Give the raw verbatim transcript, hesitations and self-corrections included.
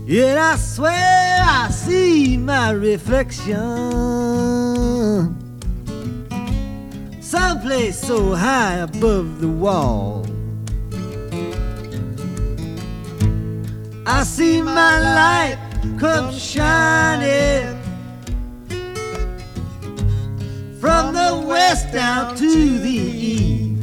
Yet I swear I see my reflection someplace so high above the wall. I see my light come shining from the west down to the east.